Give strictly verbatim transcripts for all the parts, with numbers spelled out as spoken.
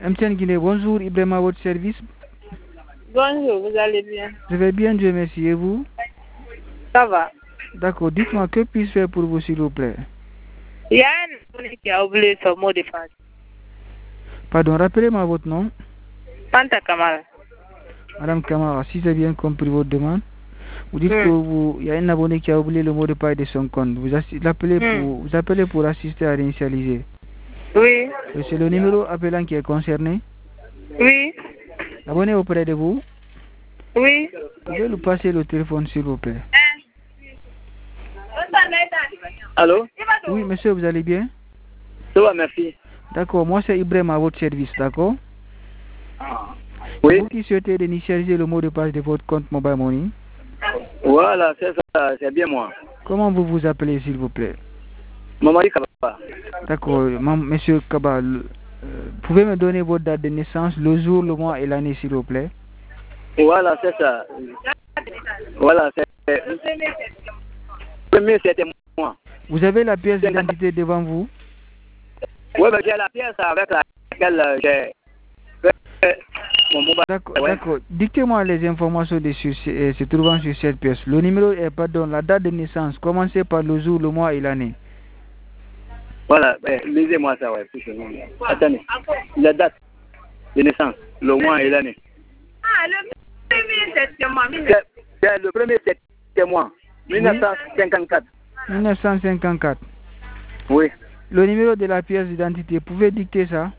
M T N Guinée, bonjour, Ibrahim à votre service. Bonjour, vous allez bien? Je vais bien, Dieu merci. Et vous? Ça va. D'accord, dites-moi, que puis-je faire pour vous, s'il vous plaît? Il y a un abonné qui a oublié son mot de passe. Pardon, rappelez-moi votre nom. Fanta Kamara. Madame Kamara, si j'ai bien compris votre demande, vous dites Hmm. que vous, il y a un abonné qui a oublié le mot de passe de son compte. Vous, assi- l'appelez Hmm. pour, vous appelez pour assister à réinitialiser. Oui. Et c'est le numéro appelant qui est concerné. Oui. L'abonné auprès de vous. Oui. Vous pouvez nous passer le téléphone, s'il vous plaît. Allô? Oui, monsieur, vous allez bien? Ça va, merci. D'accord, moi c'est Ibrahim à votre service, d'accord? Oui. Vous qui souhaitez initialiser le mot de passe de votre compte Mobile Money, Voilà, c'est ça, c'est bien moi. comment vous vous appelez, s'il vous plaît? Mamadi Kaba. D'accord, mam- monsieur Kaba, le- euh, pouvez me donner votre date de naissance, le jour, le mois et l'année, s'il vous plaît? Voilà, c'est ça. Voilà, c'est. Premier, c'était moi. Vous avez la pièce d'identité devant vous? Oui, mais j'ai la pièce avec laquelle euh, j'ai fait mon mobile. D'accord, Ouais. d'accord. Dictez-moi les informations dessus, euh, se trouvant sur cette pièce. Le numéro est, pardon, la date de naissance. Commencez par le jour, le mois et l'année. Voilà, eh, lisez-moi ça, ouais. Attendez. La date de naissance, le mois et l'année. Ah, le premier, c'est moi. C'est- c'est le premier, c'était moi. mille neuf cent cinquante-quatre. mille neuf cent cinquante-quatre. Oui. Le numéro de la pièce d'identité, vous pouvez dicter ça?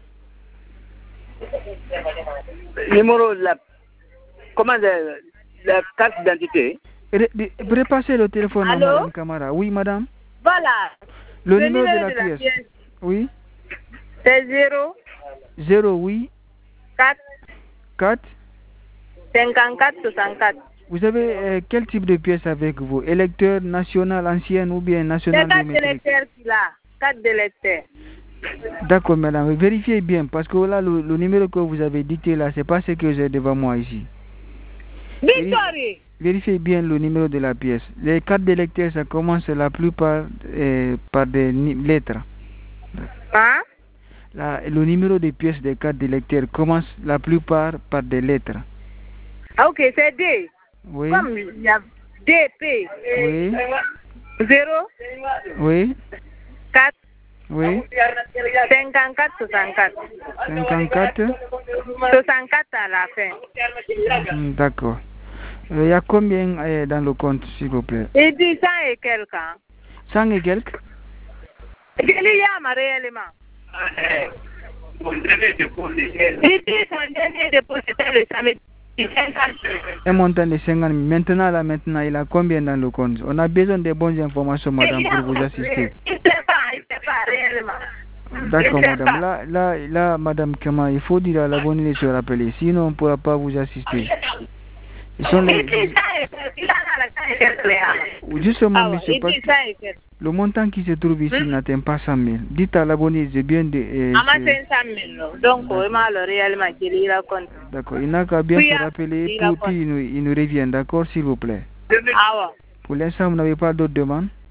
Numéro, la. Comment dire, la carte d'identité. Ré- ré- Repassez le téléphone à Allô? Madame Camara. Oui, madame. Voilà. Le, Le numéro, numéro de la pièce. Oui. C'est zéro, zéro huit quatre, quatre. cinquante-quatre, soixante-quatre. Vous avez euh, quel type de pièce avec vous? Électeur national ancienne ou bien C'est national quatre biométrique? électeurs qu'il a. Quatre électeurs. D'accord, madame. Vérifiez bien parce que là, le, le numéro que vous avez dicté là, c'est pas ce que j'ai devant moi ici. Victory. Vérifiez bien le numéro de la pièce. Les cartes d'électeurs, ça commence la plupart euh, par des ni- lettres. Hein? La- le numéro de pièce des cartes d'électeurs commence la plupart par des lettres. Ah, ok, c'est D. Oui. Comme il y a D P. Oui. zéro, Oui. quatre, Oui. cinquante-quatre, soixante-quatre. cinquante-quatre. soixante-quatre à la fin. Hmm, d'accord. Il y a combien euh, dans le compte, s'il vous plaît? Il dit cent et quelques. Hein? cent et quelques? Il y a réellement. Il dit son dernier dépôt, c'était le samedi. Un montant de cinquante mille. Maintenant, là, maintenant, il a combien dans le compte? On a besoin de bonnes informations, madame, pour vous assister. Il ne sait pas, il ne sait pas réellement. D'accord, Il sait madame. pas. Là, là, là, madame Kama, il faut dire à l'abonné de se rappeler. Sinon, on ne pourra pas vous assister. Ils sont Il les... dit cent et quelques. Il en a la cent et quelques. Justement, Ah ouais, monsieur, il parce dit que cent et quelques. le montant qui se trouve ici Hmm? n'atteint pas cent mille. Dites à l'abonné, c'est bien de... euh, Ama se- cinq cent mille. non. Donc, vraiment, le réellement, il raconte. D'accord, il n'a qu'à bien Oui, se ah, rappeler, il puis, raconte. puis il, nous, il nous revient, d'accord, s'il vous plaît. Ah ouais. Pour l'instant, vous n'avez pas d'autres demandes?